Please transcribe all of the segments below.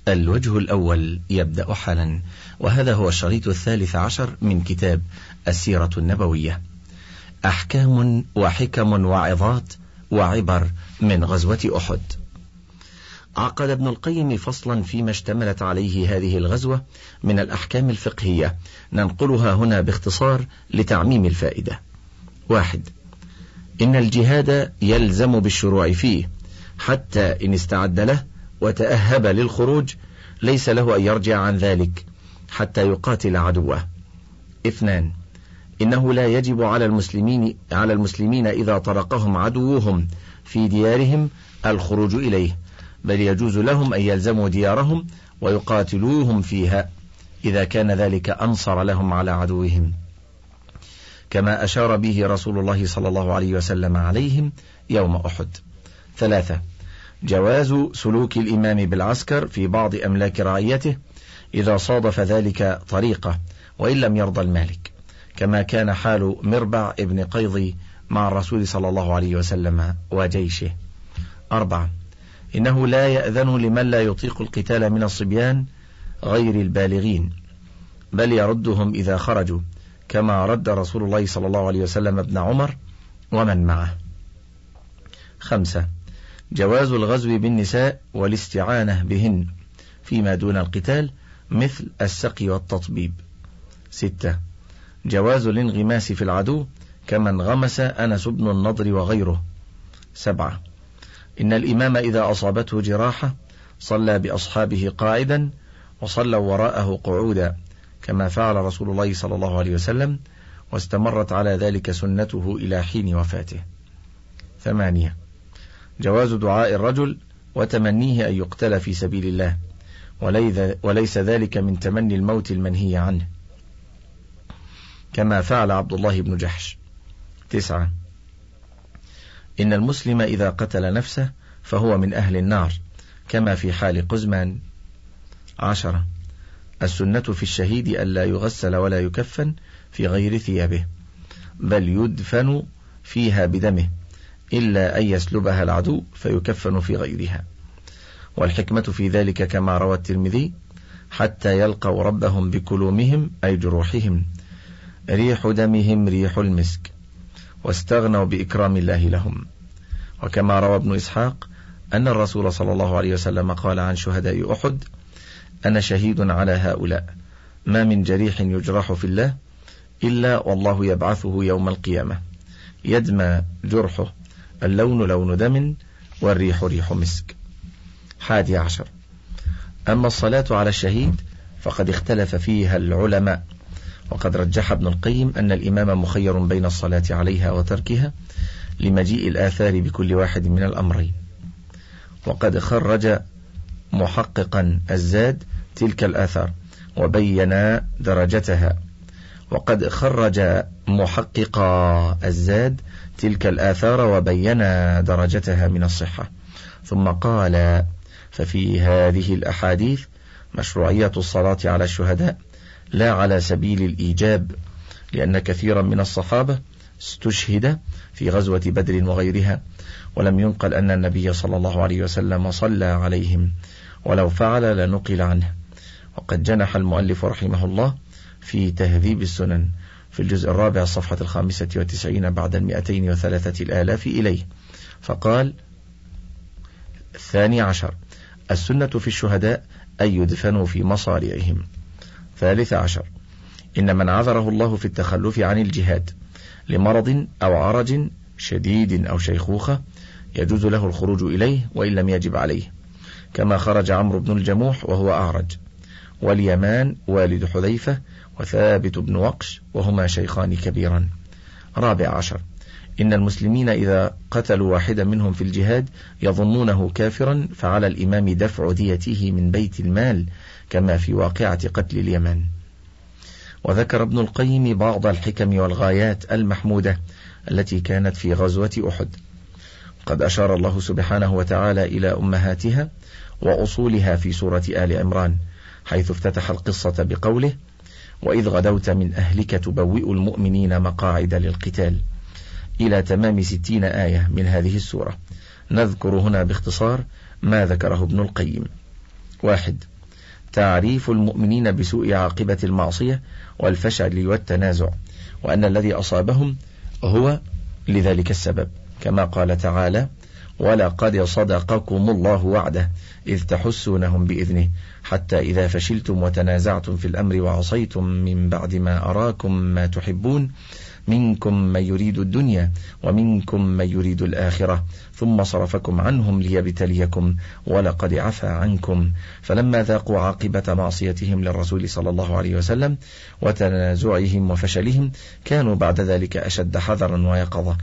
الوجه الأول يبدأ حالا، وهذا هو الشريط 13 من كتاب السيرة النبوية، أحكام وحكم وعظات وعبر من غزوة أحد. عقد ابن القيم فصلا فيما اشتملت عليه هذه الغزوة من الأحكام الفقهية، ننقلها هنا باختصار لتعميم الفائدة. 1. إن الجهاد يلزم بالشروع فيه، حتى إن استعد له وتأهب للخروج ليس له أن يرجع عن ذلك حتى يقاتل عدوه. 2. إنه لا يجب على المسلمين إذا طرقهم عدوهم في ديارهم الخروج إليه، بل يجوز لهم أن يلزموا ديارهم ويقاتلوهم فيها إذا كان ذلك أنصر لهم على عدوهم، كما أشار به رسول الله صلى الله عليه وسلم عليهم يوم أحد. 3. جواز سلوك الإمام بالعسكر في بعض أملاك رعيته إذا صادف ذلك طريقة وإن لم يرضى المالك، كما كان حال مربع ابن قيضي مع الرسول صلى الله عليه وسلم وجيشه. 4. إنه لا يأذن لمن لا يطيق القتال من الصبيان غير البالغين، بل يردهم إذا خرجوا، كما رد رسول الله صلى الله عليه وسلم ابن عمر ومن معه. 5. جواز الغزو بالنساء والاستعانة بهن فيما دون القتال مثل السقي والتطبيب. 6. جواز الانغماس في العدو كما انغمس أنس بن النضر وغيره. 7. إن الإمام إذا أصابته جراحة صلى بأصحابه قاعدا وصلوا وراءه قعودا، كما فعل رسول الله صلى الله عليه وسلم، واستمرت على ذلك سنته إلى حين وفاته. 8. جواز دعاء الرجل وتمنيه أن يقتل في سبيل الله، وليس ذلك من تمني الموت المنهي عنه، كما فعل عبد الله بن جحش. 9. إن المسلم إذا قتل نفسه فهو من أهل النار، كما في حال قزمان. 10. السنة في الشهيد ألا يغسل ولا يكفن في غير ثيابه، بل يدفن فيها بدمه، إلا أن يسلبها العدو فيكفن في غيرها. والحكمة في ذلك كما روى الترمذي: حتى يلقوا ربهم بكلومهم أي جروحهم، ريح دمهم ريح المسك، واستغنوا بإكرام الله لهم. وكما روى ابن إسحاق أن الرسول صلى الله عليه وسلم قال عن شهداء أحد: أنا شهيد على هؤلاء، ما من جريح يجرح في الله إلا والله يبعثه يوم القيامة، يدمى جرحه، اللون لون دم والريح ريح مسك. 11. أما الصلاة على الشهيد فقد اختلف فيها العلماء، وقد رجح ابن القيم أن الإمام مخير بين الصلاة عليها وتركها لمجيء الآثار بكل واحد من الأمرين. وقد خرج محققا الزاد تلك الآثار وبينا درجتها، وقد خرج محققا الزاد تلك الآثار وبينا درجتها من الصحة. ثم قال: ففي هذه الأحاديث مشروعية الصلاة على الشهداء لا على سبيل الإيجاب، لأن كثيرا من الصحابة استشهد في غزوة بدر وغيرها، ولم ينقل أن النبي صلى الله عليه وسلم صلى عليهم، ولو فعل لنقل عنه. وقد جنح المؤلف رحمه الله في تهذيب السنن في الجزء 4 صفحة 95 بعد 203,000 إليه، فقال: 12. السنة في الشهداء أن يدفنوا في مصارعهم. 13. إن من عذره الله في التخلف عن الجهاد لمرض أو عرج شديد أو شيخوخة يجوز له الخروج إليه وإن لم يجب عليه، كما خرج عمرو بن الجموح وهو أعرج، واليمان والد حذيفة، وثابت بن وقش، وهما شيخان كبيران. 14. إن المسلمين إذا قتلوا واحدا منهم في الجهاد يظنونه كافرا فعلى الإمام دفع ديته من بيت المال، كما في واقعة قتل اليمان. وذكر ابن القيم بعض الحكم والغايات المحمودة التي كانت في غزوة أحد. قد أشار الله سبحانه وتعالى إلى أمهاتها وأصولها في سورة آل عمران، حيث افتتح القصة بقوله: وإذ غدوت من أهلك تبوئ المؤمنين مقاعد للقتال، إلى تمام 60 آية من هذه السورة. نذكر هنا باختصار ما ذكره ابن القيم. 1. تعريف المؤمنين بسوء عاقبة المعصية والفشل والتنازع، وأن الذي أصابهم هو لذلك السبب، كما قال تعالى: ولقد صدقكم الله وعده إذ تحسونهم بإذنه حتى إذا فشلتم وتنازعتم في الأمر وعصيتم من بعد ما أراكم ما تحبون منكم من يريد الدنيا ومنكم من يريد الآخرة ثم صرفكم عنهم ليبتليكم ولقد عفا عنكم. فلما ذاقوا عاقبة معصيتهم للرسول صلى الله عليه وسلم وتنازعهم وفشلهم كانوا بعد ذلك أشد حذرا ويقظة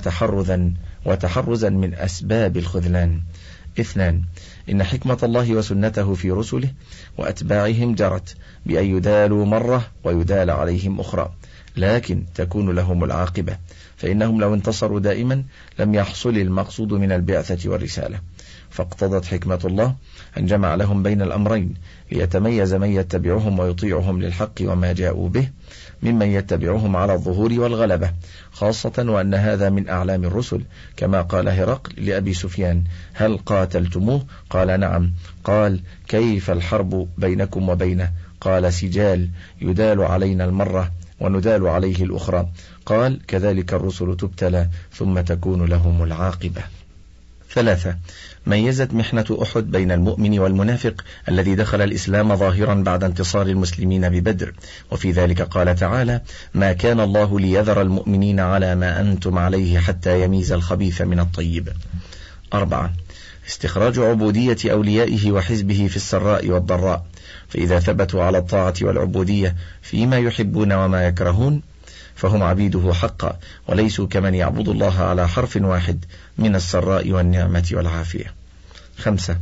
وتحرزا من أسباب الخذلان. 2. إن حكمة الله وسنته في رسله وأتباعهم جرت بأن يدالوا مرة ويدال عليهم أخرى، لكن تكون لهم العاقبة، فإنهم لو انتصروا دائما لم يحصل المقصود من البعثة والرسالة، فاقتضت حكمة الله أن جمع لهم بين الأمرين ليتميز من يتبعهم ويطيعهم للحق وما جاءوا به ممن يتبعهم على الظهور والغلبة، خاصة وأن هذا من أعلام الرسل، كما قال هرقل لأبي سفيان: هل قاتلتموه؟ قال: نعم. قال: كيف الحرب بينكم وبينه؟ قال: سجال، يدال علينا المرة وندال عليه الأخرى. قال: كذلك الرسل تبتلى ثم تكون لهم العاقبة. 3. ميزت محنة أحد بين المؤمن والمنافق الذي دخل الإسلام ظاهرا بعد انتصار المسلمين ببدر، وفي ذلك قال تعالى: ما كان الله ليذر المؤمنين على ما أنتم عليه حتى يميز الخبيث من الطيب. 4. استخراج عبودية أوليائه وحزبه في السراء والضراء، فإذا ثبتوا على الطاعة والعبودية فيما يحبون وما يكرهون فهم عبيده حقا، وليسوا كمن يعبد الله على حرف واحد من السراء والنعمة والعافية. 5.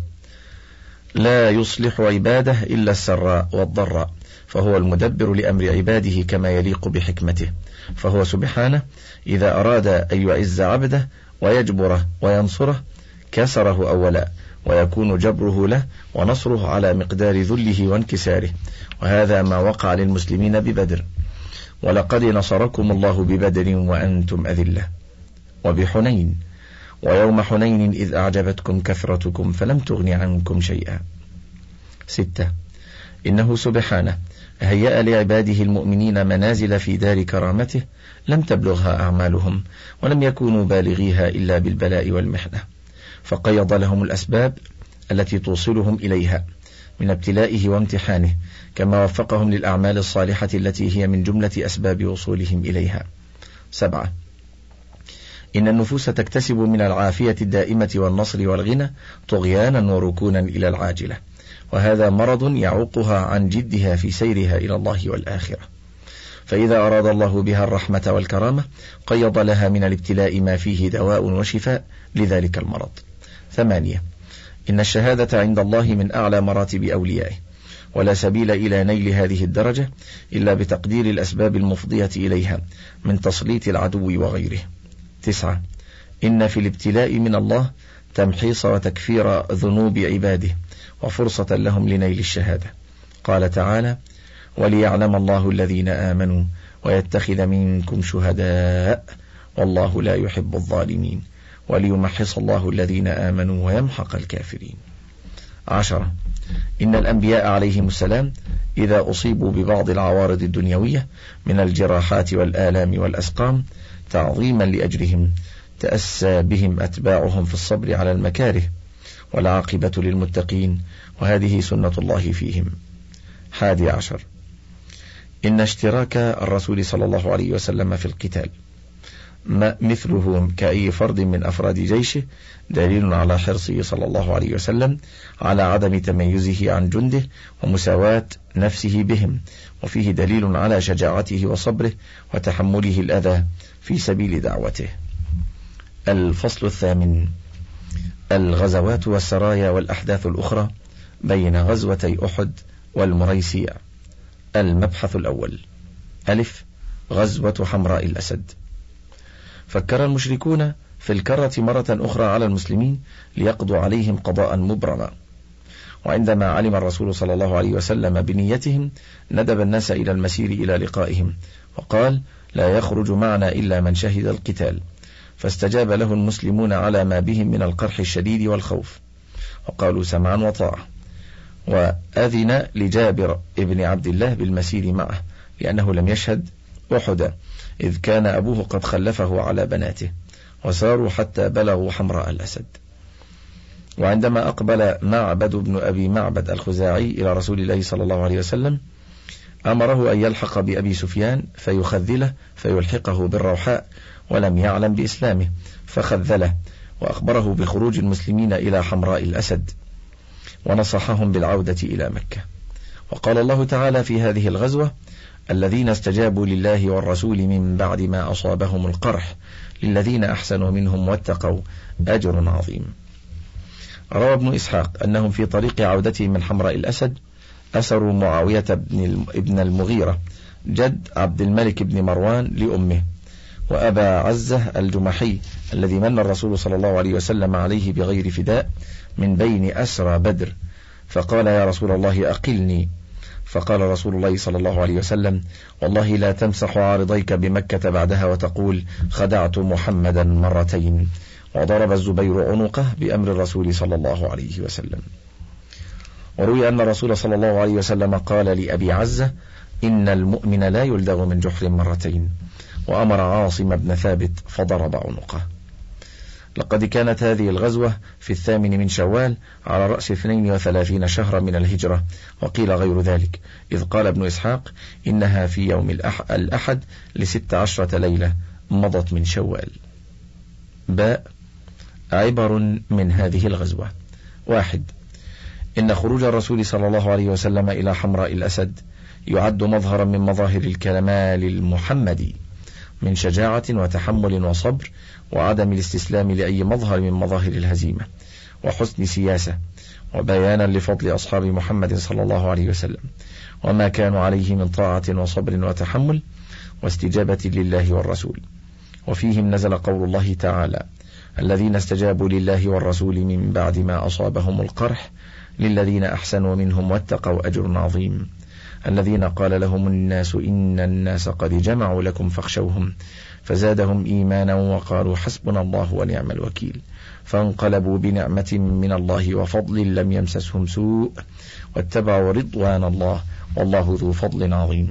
لا يصلح عباده إلا السراء والضراء، فهو المدبر لأمر عباده كما يليق بحكمته، فهو سبحانه إذا أراد أن يعز عبده ويجبره وينصره كسره أولا، ويكون جبره له ونصره على مقدار ذله وانكساره، وهذا ما وقع للمسلمين ببدر: ولقد نصركم الله ببدر وأنتم أذلة، وبحنين، ويوم حنين إذ أعجبتكم كثرتكم فلم تغن عنكم شيئا. 6. إنه سبحانه هيأ لعباده المؤمنين منازل في دار كرامته لم تبلغها أعمالهم، ولم يكونوا بالغيها إلا بالبلاء والمحنة، فقيض لهم الأسباب التي توصلهم إليها من ابتلائه وامتحانه، كما وفقهم للأعمال الصالحة التي هي من جملة أسباب وصولهم إليها. 7. إن النفوس تكتسب من العافية الدائمة والنصر والغنى طغيانا وركونا إلى العاجلة، وهذا مرض يعوقها عن جدها في سيرها إلى الله والآخرة، فإذا أراد الله بها الرحمة والكرامة قيض لها من الابتلاء ما فيه دواء وشفاء لذلك المرض. 8. إن الشهادة عند الله من أعلى مراتب أوليائه، ولا سبيل إلى نيل هذه الدرجة إلا بتقدير الأسباب المفضية إليها من تسليط العدو وغيره. 9. إن في الابتلاء من الله تمحيص وتكفير ذنوب عباده وفرصة لهم لنيل الشهادة. قال تعالى: وليعلم الله الذين آمنوا ويتخذ منكم شهداء والله لا يحب الظالمين وليمحص الله الذين آمنوا ويمحق الكافرين. 10. إن الأنبياء عليهم السلام إذا أصيبوا ببعض العوارض الدنيوية من الجراحات والآلام والأسقام تعظيما لأجرهم تأسى بهم أتباعهم في الصبر على المكاره، والعاقبة للمتقين، وهذه سنة الله فيهم. 11. إن اشتراك الرسول صلى الله عليه وسلم في القتال مثله كأي فرد من أفراد جيشه دليل على حرصه صلى الله عليه وسلم على عدم تميزه عن جنده ومساواة نفسه بهم، وفيه دليل على شجاعته وصبره وتحمله الأذى في سبيل دعوته. الفصل الثامن: الغزوات والسرايا والأحداث الأخرى بين غزوتي أحد والمريسيع. المبحث الأول: غزوة حمراء الأسد. فكر المشركون في الكرة مرة أخرى على المسلمين ليقضوا عليهم قضاء مبرما، وعندما علم الرسول صلى الله عليه وسلم بنيتهم ندب الناس إلى المسير إلى لقائهم، وقال: لا يخرج معنا إلا من شهد القتال، فاستجاب له المسلمون على ما بهم من القرح الشديد والخوف، وقالوا: سمعا وطاعة. وأذن لجابر ابن عبد الله بالمسير معه لأنه لم يشهد أحدا، إذ كان أبوه قد خلفه على بناته، وساروا حتى بلغوا حمراء الأسد. وعندما أقبل معبد بن أبي معبد الخزاعي إلى رسول الله صلى الله عليه وسلم أمره أن يلحق بأبي سفيان فيخذله فيلحقه بالروحاء، ولم يعلم بإسلامه فخذله، وأخبره بخروج المسلمين إلى حمراء الأسد، ونصحهم بالعودة إلى مكة. وقال الله تعالى في هذه الغزوة: الذين استجابوا لله والرسول من بعد ما أصابهم القرح للذين أحسنوا منهم واتقوا أجر عظيم. روى ابن إسحاق أنهم في طريق عودتهم من حمراء الأسد أسروا معاوية ابن المغيرة جد عبد الملك بن مروان لأمه، وأبا عزة الجمحي الذي من الرسول صلى الله عليه وسلم عليه بغير فداء من بين أسرى بدر، فقال: يا رسول الله أقلني. فقال رسول الله صلى الله عليه وسلم: والله لا تمسح عارضيك بمكة بعدها وتقول خدعت محمدا مرتين. وضرب الزبير عنقه بأمر الرسول صلى الله عليه وسلم. وروي أن الرسول صلى الله عليه وسلم قال لأبي عزة: إن المؤمن لا يلدغ من جحر مرتين، وأمر عاصم بن ثابت فضرب عنقه. لقد كانت هذه الغزوة في 8 من شوال على رأس 32 شهرا من الهجرة، وقيل غير ذلك، إذ قال ابن إسحاق: إنها في يوم الأحد ل16 ليلة مضت من شوال. باء عبر من هذه الغزوة. 1. إن خروج الرسول صلى الله عليه وسلم إلى حمراء الأسد يعد مظهرا من مظاهر الكمال المحمدي من شجاعة وتحمل وصبر وعدم الاستسلام لأي مظهر من مظاهر الهزيمة، وحسن سياسة، وبيانا لفضل أصحاب محمد صلى الله عليه وسلم وما كانوا عليه من طاعة وصبر وتحمل واستجابة لله والرسول. وفيهم نزل قول الله تعالى: الذين استجابوا لله والرسول من بعد ما أصابهم القرح للذين أحسنوا منهم واتقوا أجر عظيم. الذين قال لهم الناس إن الناس قد جمعوا لكم فاخشوهم فزادهم إيمانا وقالوا حسبنا الله ونعم الوكيل، فانقلبوا بنعمة من الله وفضل لم يمسسهم سوء واتبعوا رضوان الله والله ذو فضل عظيم.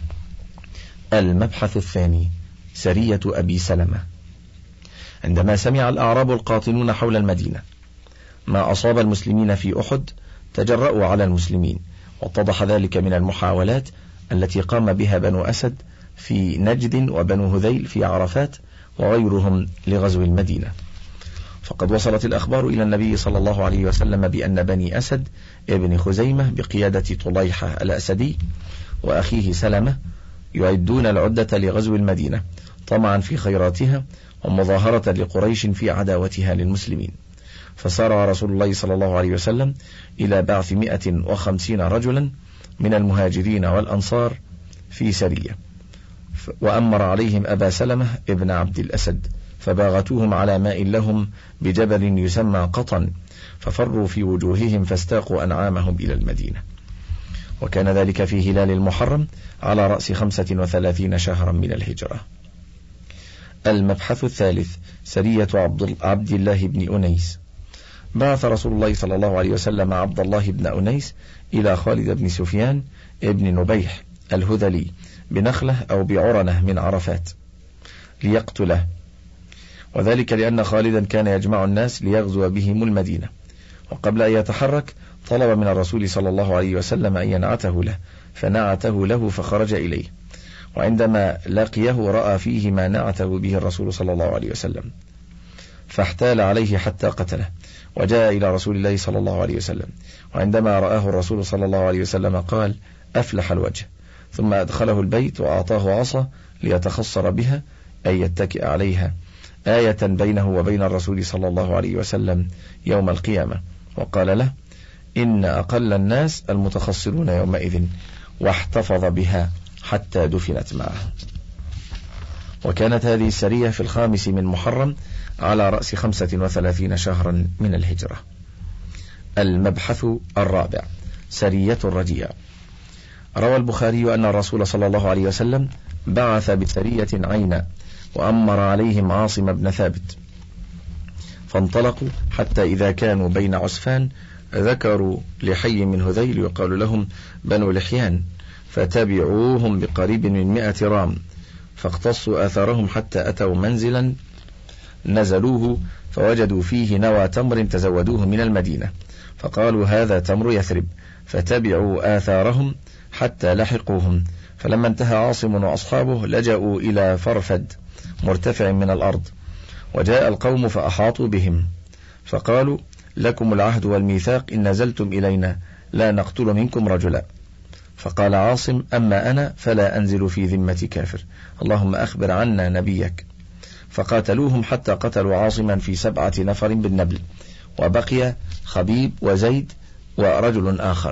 المبحث الثاني: سرية أبي سلمة. عندما سمع الأعراب القاطنون حول المدينة ما أصاب المسلمين في أحد تجرأوا على المسلمين، واتضح ذلك من المحاولات التي قام بها بنو أسد في نجد وبنو هذيل في عرفات وغيرهم لغزو المدينة. فقد وصلت الأخبار إلى النبي صلى الله عليه وسلم بأن بني أسد ابن خزيمة بقيادة طليحة الأسدي وأخيه سلمة يعدون العدة لغزو المدينة طمعا في خيراتها ومظاهرة لقريش في عداوتها للمسلمين. فسار رسول الله صلى الله عليه وسلم إلى بعث 150 رجلا من المهاجرين والأنصار في سرية، وأمر عليهم أبا سلمة ابن عبد الأسد، فباغتوهم على ماء لهم بجبل يسمى قطن، ففروا في وجوههم فاستاقوا أنعامهم إلى المدينة. وكان ذلك في هلال المحرم على رأس 35 شهرا من الهجرة. المبحث الثالث: سرية عبد الله بن أنيس. بعث رسول الله صلى الله عليه وسلم عبد الله بن أنيس إلى خالد بن سفيان ابن نبيح الهذلي بنخلة أو بعرنة من عرفات ليقتله، وذلك لأن خالدا كان يجمع الناس ليغزو بهم المدينة، وقبل أن يتحرك طلب من الرسول صلى الله عليه وسلم أن ينعته له، فنعته له فخرج إليه، وعندما لقيه رأى فيه ما نعته به الرسول صلى الله عليه وسلم، فاحتال عليه حتى قتله، وجاء إلى رسول الله صلى الله عليه وسلم، وعندما رآه الرسول صلى الله عليه وسلم قال: أفلح الوجه، ثم أدخله البيت وأعطاه عصا ليتخصر بها أي يتكئ عليها، آية بينه وبين الرسول صلى الله عليه وسلم يوم القيامة، وقال له: إن أقل الناس المتخصرون يومئذ، واحتفظ بها حتى دفنت معه. وكانت هذه السرية في 5 من محرم على رأس 35 شهرا من الهجرة. المبحث الرابع: سرية الرجيع. روى البخاري أن الرسول صلى الله عليه وسلم بعث بسرية عينا وأمر عليهم عاصم بن ثابت، فانطلقوا حتى إذا كانوا بين عسفان ذكروا لحي من هذيل يقال لهم بنو لحيان، فتبعوهم بقريب من 100 رام، فاقتصوا آثارهم حتى أتوا منزلا نزلوه فوجدوا فيه نوى تمر تزودوه من المدينة، فقالوا هذا تمر يثرب، فتبعوا آثارهم حتى لحقوهم. فلما انتهى عاصم وأصحابه لجأوا إلى فرفد مرتفع من الأرض، وجاء القوم فأحاطوا بهم، فقالوا لكم العهد والميثاق إن نزلتم إلينا لا نقتل منكم رجلا. فقال عاصم أما أنا فلا أنزل في ذمة كافر، اللهم أخبر عنا نبيك. فقاتلوهم حتى قتلوا عاصما في 7 نفر بالنبل، وبقي خبيب وزيد ورجل آخر،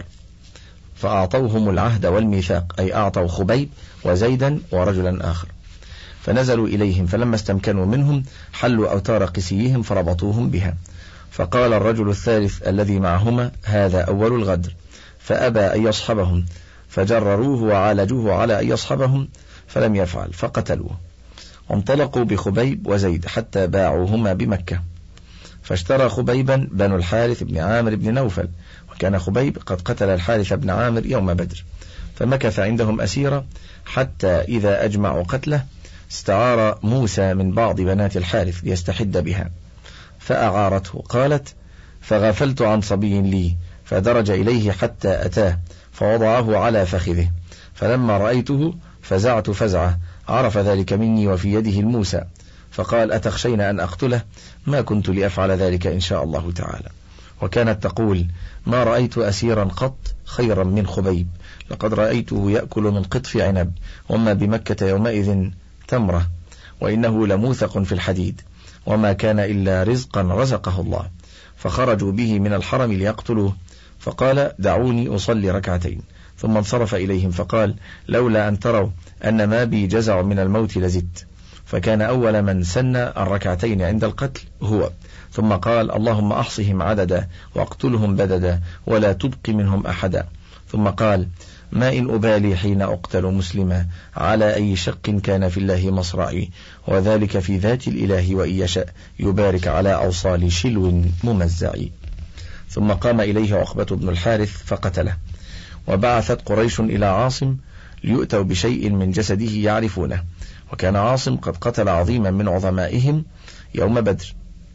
فأعطوهم العهد والميثاق، أي أعطوا خبيب وزيدا ورجلا آخر. فنزلوا إليهم، فلما استمكنوا منهم حلوا أوتار قسيهم فربطوهم بها. فقال الرجل الثالث الذي معهما هذا أول الغدر، فأبى أن يصحبهم، فجرروه وعالجوه على أن يصحبهم فلم يفعل، فقتلوه. وانطلقوا بخبيب وزيد حتى باعوهما بمكة، فاشترى خبيبا بنو الحارث بن عامر بن نوفل، وكان خبيب قد قتل الحارث بن عامر يوم بدر، فمكث عندهم أسيرا حتى إذا أجمعوا قتله استعار موسى من بعض بنات الحارث ليستحد بها، فأعارته. قالت فغفلت عن صبي لي، فدرج إليه حتى أتاه فوضعه على فخذه، فلما رأيته فزعت فزعة، عرف ذلك مني وفي يده الموسى، فقال أتخشين أن أقتله؟ ما كنت لأفعل ذلك إن شاء الله تعالى. وكانت تقول ما رأيت أسيرا قط خيرا من خبيب، لقد رأيته يأكل من قطف عنب، وما بمكة يومئذ تمرة، وإنه لموثق في الحديد، وما كان إلا رزقا رزقه الله. فخرجوا به من الحرم ليقتلوه، فقال دعوني أصلي ركعتين، ثم انصرف إليهم فقال لولا أن تروا أن ما بي جزع من الموت لزدت. فكان أول من سن الركعتين عند القتل هو، ثم قال اللهم أحصهم عددا واقتلهم بددا ولا تبق منهم أحدا. ثم قال ما إن أبالي حين أقتل مسلما على أي شق كان في الله مصرعي، وذلك في ذات الإله وإن يشاء يبارك على أوصال شلو ممزعي. ثم قام إليه عقبة بن الحارث فقتله. وبعثت قريش إلى عاصم ليؤتوا بشيء من جسده يعرفونه، وكان عاصم قد قتل عظيما من عظمائهم يوم بدر،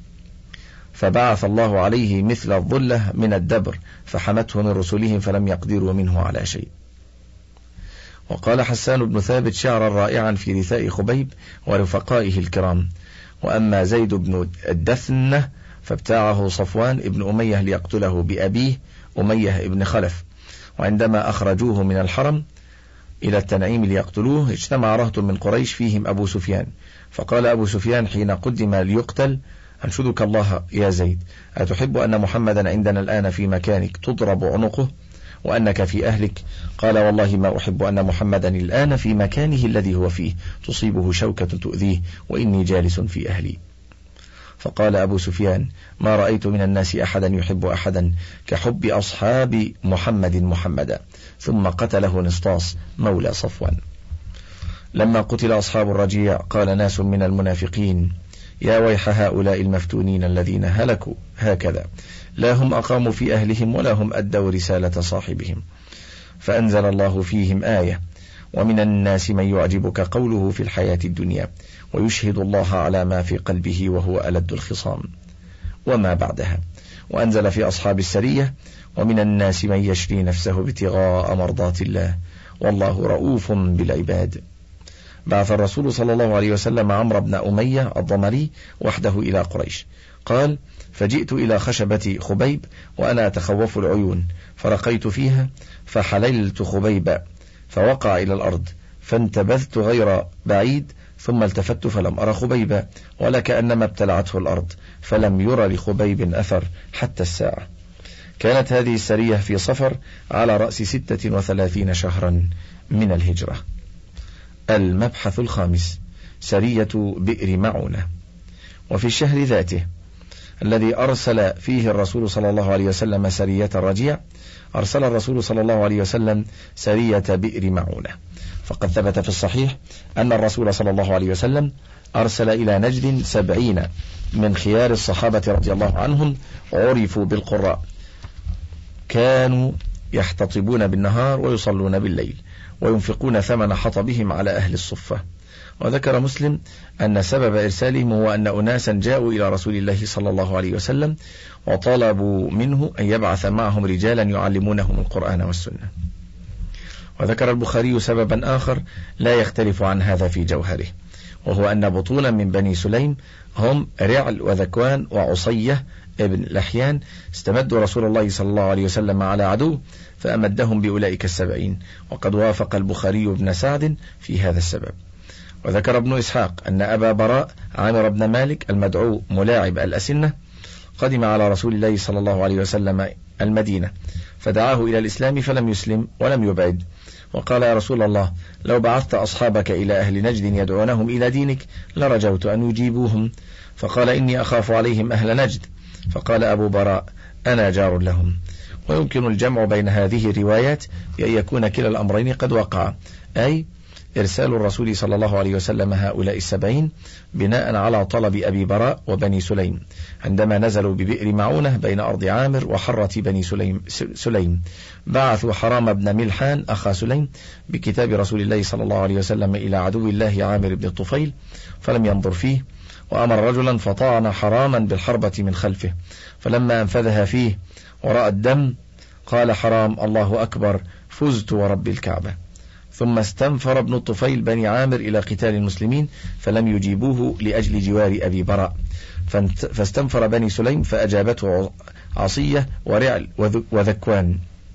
فبعث الله عليه مثل الظلة من الدبر فحمته من رسلهم فلم يقدروا منه على شيء. وقال حسان بن ثابت شعرا رائعا في رثاء خبيب ورفقائه الكرام. وأما زيد بن الدثنة فابتاعه صفوان ابن أمية ليقتله بأبيه أمية ابن خلف، وعندما أخرجوه من الحرم إلى التنعيم ليقتلوه اجتمع رهط من قريش فيهم أبو سفيان، فقال أبو سفيان حين قدم ليقتل أنشدك الله يا زيد، أتحب أن محمدا عندنا الآن في مكانك تضرب عنقه وأنك في أهلك؟ قال والله ما أحب أن محمدا الآن في مكانه الذي هو فيه تصيبه شوكة تؤذيه وإني جالس في أهلي. فقال أبو سفيان ما رأيت من الناس أحدا يحب أحدا كحب أصحاب محمد محمدا. ثم قتله نسطاس مولى صفوان. لما قتل أصحاب الرجيع قال ناس من المنافقين يا ويح هؤلاء المفتونين الذين هلكوا هكذا، لا هم أقاموا في أهلهم ولا هم أدوا رسالة صاحبهم. فأنزل الله فيهم آية ومن الناس من يعجبك قوله في الحياة الدنيا ويشهد الله على ما في قلبه وهو ألد الخصام. وما بعدها. وأنزل في أصحاب السرية ومن الناس من يشري نفسه ابتغاء مرضات الله والله رؤوف بالعباد. بعث الرسول صلى الله عليه وسلم عمرو بن أمية الضمري وحده إلى قريش، قال فجئت إلى خشبة خبيب وأنا أتخوف العيون، فرقيت فيها فحللت خبيبا فوقع إلى الأرض، فانتبذت غير بعيد ثم التفت فلم أرى خبيبا ولا كأنما ابتلعته الأرض، فلم ير لخبيب أثر حتى الساعة. كانت هذه السرية في صفر على رأس 36 شهرا من الهجرة. المبحث الخامس سرية بئر معونة. وفي الشهر ذاته الذي أرسل فيه الرسول صلى الله عليه وسلم سرية الرجيع أرسل الرسول صلى الله عليه وسلم سرية بئر معونة. فقد ثبت في الصحيح أن الرسول صلى الله عليه وسلم أرسل إلى نجد 70 من خيار الصحابة رضي الله عنهم عرفوا بالقراء، كانوا يحتطبون بالنهار ويصلون بالليل وينفقون ثمن حطبهم على أهل الصفة. وذكر مسلم أن سبب إرسالهم هو أن أناسا جاءوا إلى رسول الله صلى الله عليه وسلم وطلبوا منه أن يبعث معهم رجالا يعلمونهم القرآن والسنة. وذكر البخاري سببا آخر لا يختلف عن هذا في جوهره، وهو أن بطونا من بني سليم هم رعل وذكوان وعصية ابن لحيان استمدوا رسول الله صلى الله عليه وسلم على عدو فأمدهم بأولئك 70، وقد وافق البخاري بن سعد في هذا السبب. وذكر ابن إسحاق أن أبا براء عامر بن مالك المدعو ملاعب الأسنة قدم على رسول الله صلى الله عليه وسلم المدينة فدعاه إلى الإسلام فلم يسلم ولم يبعد، وقال: يا رسول الله، لو بعثت أصحابك إلى أهل نجد يدعونهم إلى دينك لرجوت أن يجيبوهم. فقال: إني أخاف عليهم أهل نجد. فقال أبو براء: أنا جار لهم. ويمكن الجمع بين هذه الروايات بأن يكون كلا الأمرين قد وقع، أي إرسال الرسول صلى الله عليه وسلم هؤلاء 70 بناء على طلب أبي براء وبني سليم عندما نزلوا ببئر معونة بين أرض عامر وحرة بني سليم بعثوا حرام بن ملحان أخا سليم بكتاب رسول الله صلى الله عليه وسلم إلى عدو الله عامر بن الطفيل فلم ينظر فيه، وأمر رجلا فطعن حراما بالحربة من خلفه، فلما أنفذها فيه ورأى الدم قال حرام: الله أكبر، فزت ورب الكعبة. ثم استنفر ابن الطفيل بني عامر إلى قتال المسلمين فلم يجيبوه لأجل جوار أبي براء، فاستنفر بني سليم فأجابته عصية ورعل وذكوان،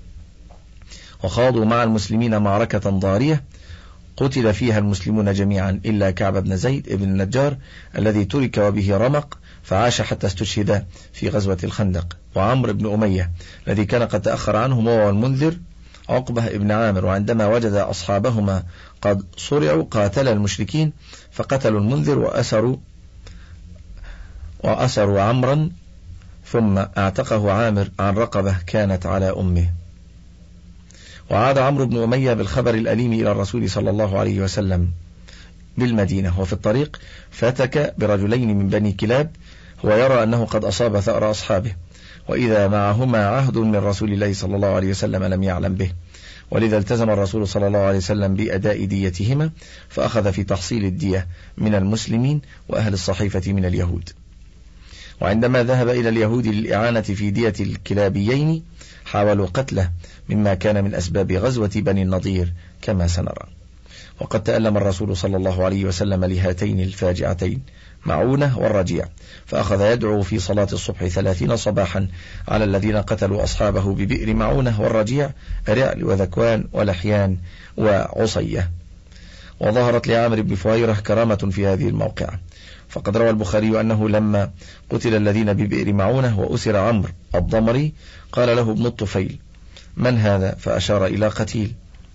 وخاضوا مع المسلمين معركة ضارية قتل فيها المسلمون جميعا إلا كعب بن زيد ابن النجار الذي ترك وبه رمق فعاش حتى استشهد في غزوة الخندق، وعمرو بن أمية الذي كان قد تأخر عنهم هو المنذر عقبة ابن عامر، وعندما وجد أصحابهما قد صرعوا قاتل المشركين فقتلوا المنذر وأسروا عمرا ثم اعتقه عامر عن رقبة كانت على أمه. وعاد عمرو بن أمية بالخبر الأليم إلى الرسول صلى الله عليه وسلم بالمدينة، وفي الطريق فتك برجلين من بني كلاب هو يرى أنه قد أصاب ثأر أصحابه، وإذا معهما عهد من رسول الله صلى الله عليه وسلم لم يعلم به، ولذا التزم الرسول صلى الله عليه وسلم بأداء ديتهما فأخذ في تحصيل الدية من المسلمين وأهل الصحيفة من اليهود. وعندما ذهب إلى اليهود للإعانة في دية الكلابيين حاولوا قتله مما كان من أسباب غزوة بني النضير كما سنرى. وقد تألم الرسول صلى الله عليه وسلم لهاتين الفاجعتين معونة والرجيع، فأخذ يدعو في صلاة الصبح 30 صباحا على الذين قتلوا أصحابه ببئر معونة والرجيع رعل وذكوان ولحيان وعصية. وظهرت لعامر بن فهيرة كرامة في هذه الموقعة، فقد روى البخاري أنه لما قتل الذين ببئر معونة وأسر عمرو الضمري قال له ابن الطفيل: من هذا؟ فأشار إلى قتيل،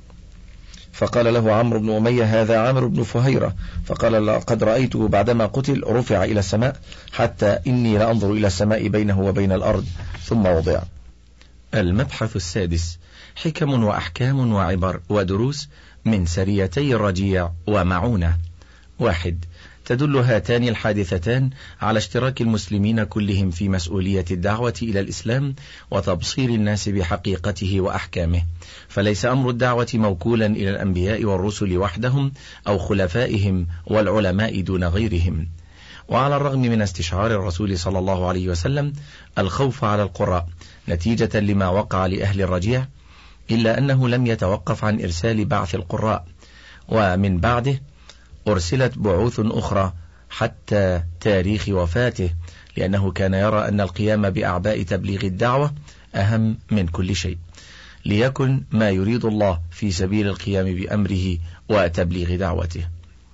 فقال له عمرو بن أمية: هذا عامر بن فهيرة. فقال: لقد رأيته بعدما قتل رفع إلى السماء حتى إني لأنظر إلى السماء بينه وبين الأرض ثم وضع. المبحث السادس: حكم وأحكام وعبر ودروس من سريتي الرجيع ومعونة. 1. تدل هاتان الحادثتان على اشتراك المسلمين كلهم في مسؤولية الدعوة إلى الإسلام وتبصير الناس بحقيقته وأحكامه، فليس أمر الدعوة موكولا إلى الأنبياء والرسل وحدهم أو خلفائهم والعلماء دون غيرهم. وعلى الرغم من استشعار الرسول صلى الله عليه وسلم الخوف على القراء نتيجة لما وقع لأهل الرجيع، إلا أنه لم يتوقف عن إرسال بعث القراء، ومن بعده أرسلت بعوث أخرى حتى تاريخ وفاته، لأنه كان يرى أن القيام بأعباء تبليغ الدعوة أهم من كل شيء، ليكن ما يريد الله في سبيل القيام بأمره وتبليغ دعوته.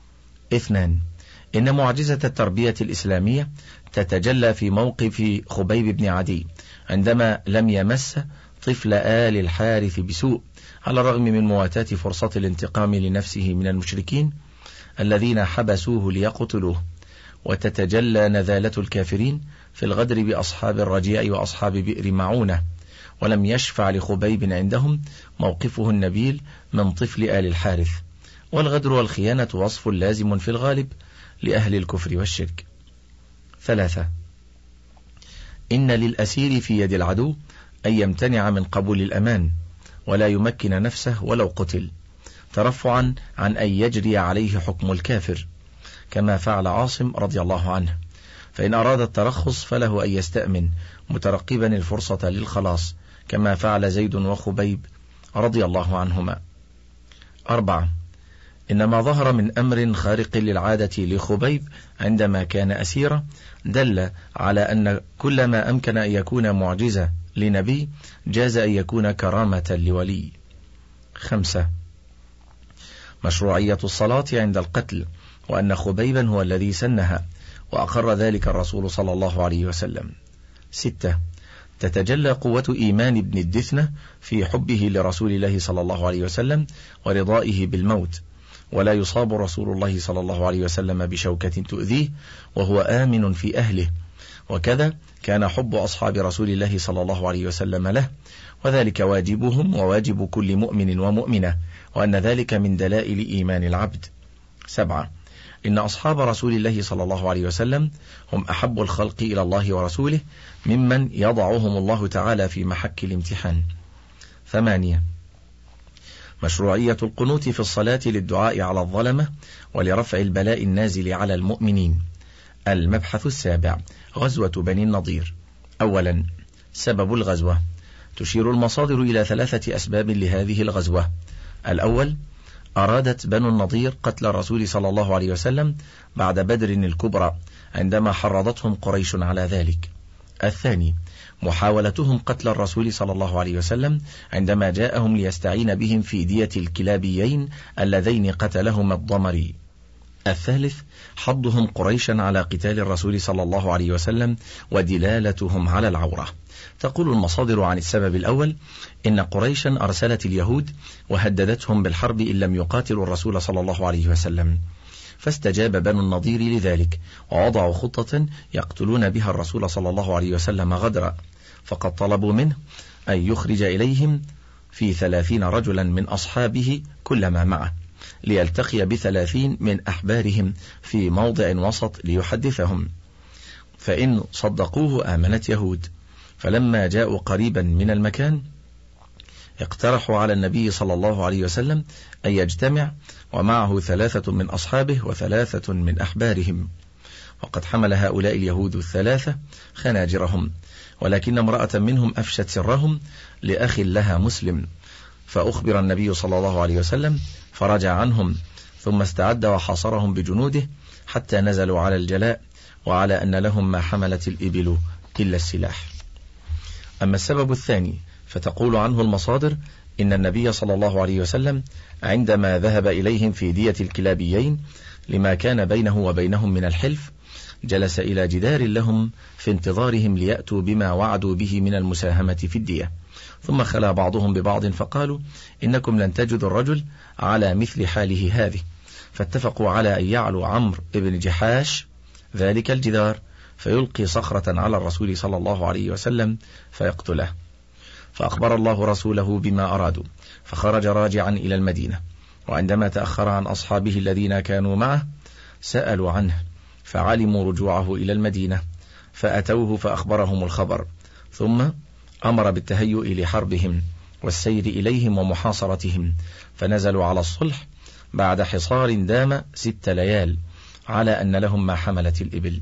2. إن معجزة التربية الإسلامية تتجلى في موقف خبيب بن عدي عندما لم يمس طفل آل الحارث بسوء، على الرغم من مواتاة فرصة الانتقام لنفسه من المشركين الذين حبسوه ليقتلوه. وتتجلى نذالة الكافرين في الغدر بأصحاب الرجيع وأصحاب بئر معونة، ولم يشفع لخبيب عندهم موقفه النبيل من طفل آل الحارث. والغدر والخيانة وصف لازم في الغالب لأهل الكفر والشرك. 3. إن للأسير في يد العدو أن يمتنع من قبول الأمان ولا يمكن نفسه ولو قتل، ترفعا عن أن يجري عليه حكم الكافر، كما فعل عاصم رضي الله عنه. فإن أراد الترخص فله أن يستأمن مترقبا الفرصة للخلاص، كما فعل زيد وخبيب رضي الله عنهما. 4. إنما ظهر من أمر خارق للعادة لخبيب عندما كان أسيرا دل على أن كل ما أمكن أن يكون معجزة لنبي جاز أن يكون كرامة لولي. 5. مشروعية الصلاة عند القتل، وأن خبيبا هو الذي سنها، وأقر ذلك الرسول صلى الله عليه وسلم. 6. تتجلى قوة إيمان ابن الدثنة في حبه لرسول الله صلى الله عليه وسلم ورضائه بالموت، ولا يصاب رسول الله صلى الله عليه وسلم بشوكة تؤذيه وهو آمن في أهله، وكذا كان حب أصحاب رسول الله صلى الله عليه وسلم له، وذلك واجبهم وواجب كل مؤمن ومؤمنة، وأن ذلك من دلائل إيمان العبد. 7. إن أصحاب رسول الله صلى الله عليه وسلم هم أحب الخلق إلى الله ورسوله ممن يضعهم الله تعالى في محك الامتحان. 8. مشروعية القنوت في الصلاة للدعاء على الظلمة ولرفع البلاء النازل على المؤمنين. المبحث السابع: غزوة بني النضير. أولا، سبب الغزوة. تشير المصادر إلى 3 أسباب لهذه الغزوة. الأول، أرادت بنو النضير قتل الرسول صلى الله عليه وسلم بعد بدر الكبرى عندما حرضتهم قريش على ذلك. الثاني، محاولتهم قتل الرسول صلى الله عليه وسلم عندما جاءهم ليستعين بهم في دية الكلابيين اللذين قتلهما الضمري. الثالث، حضهم قريشا على قتال الرسول صلى الله عليه وسلم ودلالتهم على العورة. تقول المصادر عن السبب الأول: إن قريشا أرسلت اليهود وهددتهم بالحرب إن لم يقاتلوا الرسول صلى الله عليه وسلم، فاستجاب بنو النضير لذلك ووضعوا خطة يقتلون بها الرسول صلى الله عليه وسلم غدرا، فقد طلبوا منه أن يخرج إليهم في 30 رجلا من أصحابه كلما معه ليلتقي ب30 من أحبارهم في موضع وسط ليحدثهم، فإن صدقوه آمنت يهود. فلما جاءوا قريبا من المكان اقترحوا على النبي صلى الله عليه وسلم أن يجتمع ومعه 3 من أصحابه و3 من أحبارهم، وقد حمل هؤلاء اليهود 3 خناجرهم، ولكن امرأة منهم أفشت سرهم لأخ لها مسلم، فأخبر النبي صلى الله عليه وسلم فرجع عنهم، ثم استعد وحاصرهم بجنوده حتى نزلوا على الجلاء، وعلى أن لهم ما حملت الإبل إلا السلاح. أما السبب الثاني فتقول عنه المصادر: إن النبي صلى الله عليه وسلم عندما ذهب إليهم في دية الكلابيين لما كان بينه وبينهم من الحلف، جلس إلى جدار لهم في انتظارهم ليأتوا بما وعدوا به من المساهمة في الدية، ثم خلا بعضهم ببعض فقالوا: إنكم لن تجدوا الرجل على مثل حاله هذه، فاتفقوا على أن يعلو عمرو بن جحاش ذلك الجدار فيلقي صخرة على الرسول صلى الله عليه وسلم فيقتله، فأخبر الله رسوله بما أرادوا، فخرج راجعا إلى المدينة، وعندما تأخر عن أصحابه الذين كانوا معه سألوا عنه فعلموا رجوعه إلى المدينة، فأتوه فأخبرهم الخبر، ثم أمر بالتهيؤ لحربهم والسير إليهم ومحاصرتهم، فنزلوا على الصلح بعد حصار دام 6 ليال على أن لهم ما حملت الإبل.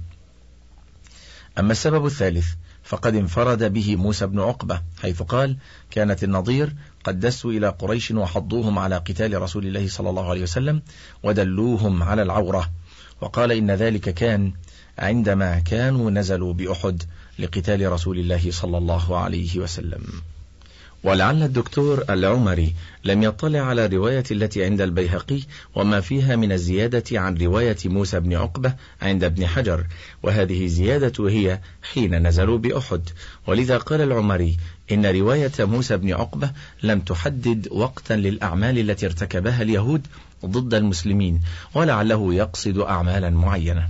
أما السبب الثالث فقد انفرد به موسى بن عقبة، حيث قال: كانت النضير قد دسوا إلى قريش وحضوهم على قتال رسول الله صلى الله عليه وسلم ودلوهم على العورة، وقال إن ذلك كان عندما كانوا نزلوا بأحد لقتال رسول الله صلى الله عليه وسلم. ولعل الدكتور العمري لم يطلع على الرواية التي عند البيهقي وما فيها من الزيادة عن رواية موسى بن عقبة عند ابن حجر، وهذه زيادة هي حين نزلوا بأحد، ولذا قال العمري إن رواية موسى بن عقبة لم تحدد وقتا للأعمال التي ارتكبها اليهود ضد المسلمين، ولعله يقصد أعمالا معينة.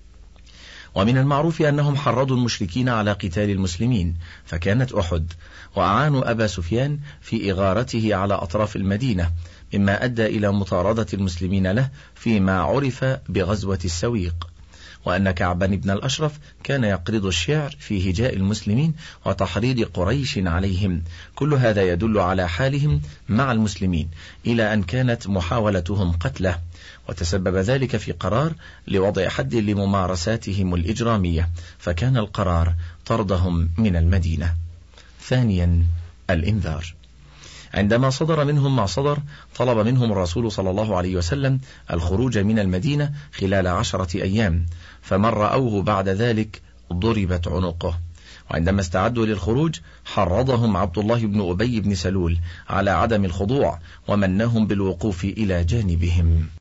ومن المعروف أنهم حرضوا المشركين على قتال المسلمين، فكانت أحد، وأعانوا أبا سفيان في إغارته على أطراف المدينة، مما أدى إلى مطاردة المسلمين له فيما عرف بغزوة السويق. وأن كعب بن الأشرف كان يقرض الشعر في هجاء المسلمين وتحريض قريش عليهم. كل هذا يدل على حالهم مع المسلمين إلى أن كانت محاولتهم قتله، وتسبب ذلك في قرار لوضع حد لممارساتهم الإجرامية، فكان القرار طردهم من المدينة. ثانيا، الإنذار. عندما صدر منهم ما صدر، طلب منهم الرسول صلى الله عليه وسلم الخروج من المدينة خلال 10 أيام، فمن رأوه بعد ذلك ضربت عنقه. وعندما استعدوا للخروج حرضهم عبد الله بن أبي بن سلول على عدم الخضوع، ومنهم بالوقوف إلى جانبهم.